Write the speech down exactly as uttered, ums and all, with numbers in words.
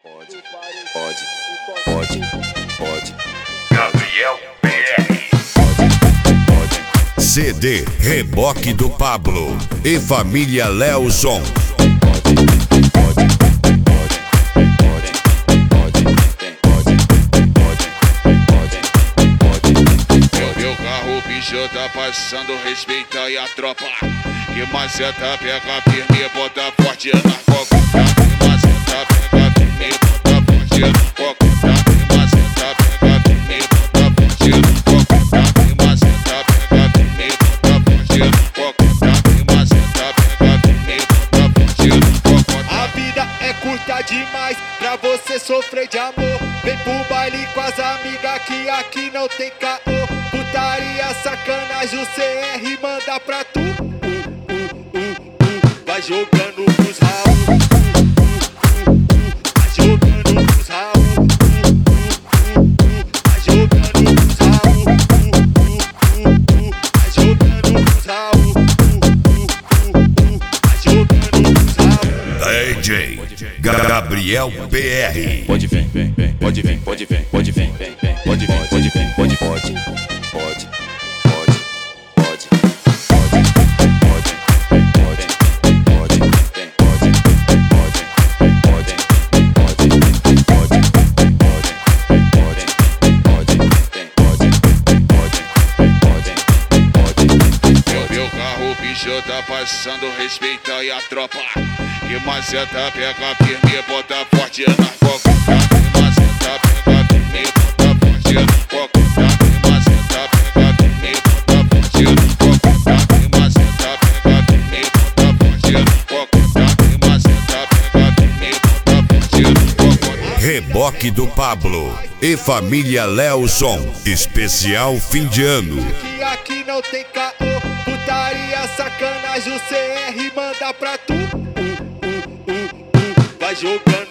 Pode, pode, pode, pode. Gabriel P R. C D Reboque do Pablo e Família Leozon. Meu carro, o bicho tá passando, respeita aí a tropa. Que maceta pega firme, bota forte na coca. Que maceta pega firme, bota forte na coca. Que maceta pega firme, bota forte na coca. Que maceta pega firme, bota forte na coca. Que maceta pega firme, bota forte na coca. A vida é curta demais pra você sofrer de amor. Vem pro baile com as amigas que aqui não tem caô. Putaria, sacanagem, o C R manda pra tu. Vai jogando pros Raul, vai jogando pros Raul, vai jogando pros Raul, vai jogando pros Raul, vai jogando pros Raul. D J Gabriel P R. Pode vir, vem, vem, pode vir, pode vir, pode vir, vem, vem, pode vir, pode vir, pode, pode, pode, pode, pode, pode, pode, pode, vem, pode, pode, pode, pode, pode, pode, pode, vem, pode, pode, pode, pode. Meu carro, o bicho tá passando, respeita aí a tropa. Que maceta pega firme, bota forte na coca. Que maceta pega firme, bota forte na coca. Que maceta pega firme, bota forte na coca. Que maceta pega firme, bota forte na coca. Que maceta pega firme, bota forte na coca. Reboque do Pablo e Família Leozon. Especial fim de ano. Que aqui não tem caô. Putaria, sacanagem, o C R manda pra tu. Vai jogando